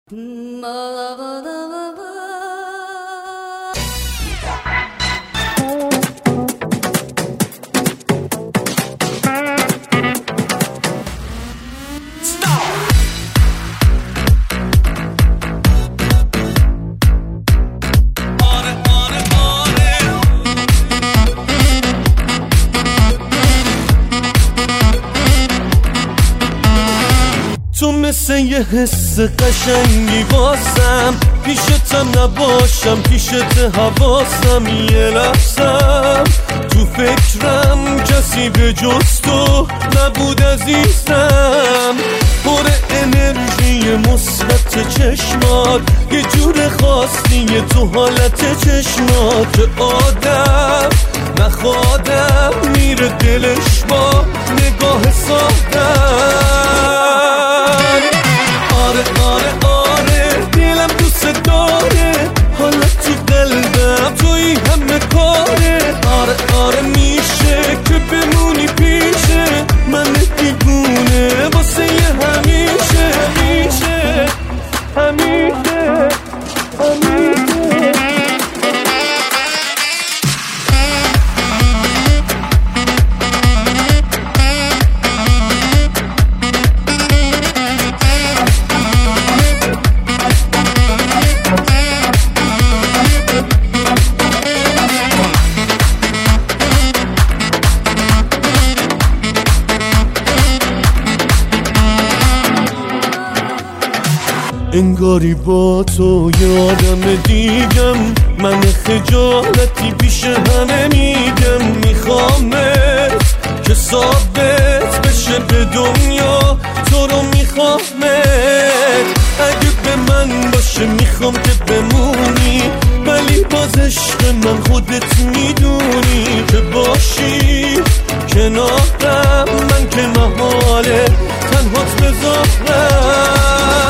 تو مثل یه حس قشنگی واسم، پیشتم نباشم پیشت حواسم یه لحظم، تو فکرم کسی به جز تو نبود عزیزم. پر انرژی مثبت چشمات، یه جور خاصیه تو حالت چشمات. آدم نخوادم میره دلش با نگاه سادم. آره دلم دوست داره، حالا تو قلبم توی همه کاره. آره میشه که بمونی پیشه من دیوونه واسه همیشه. انگاری با تو یادم دیگم، من خجالتی پیش همه میگم. میخوامت که ثابت بشه به دنیا تو رو میخوامت. اگه به من باشه میخوام که بمونی، ولی باز عشق من خودت میدونی که باشی کنارم. من که محاله تنهات بذارم.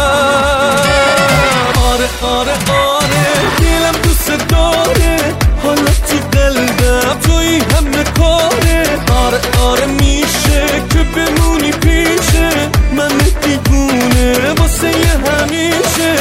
آره دلم دوست داره، حالا تو قلبم توی همه کاره. آره میشه که بمونی پیشه من دیوونه واسه همیشه.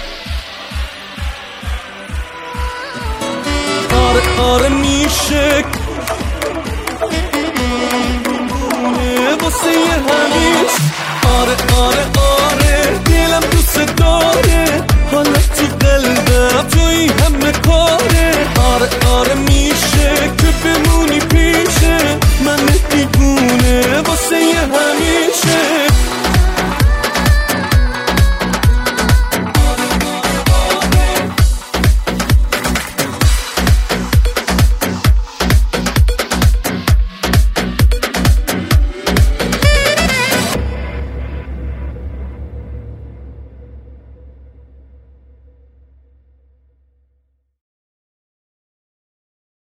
آره میشه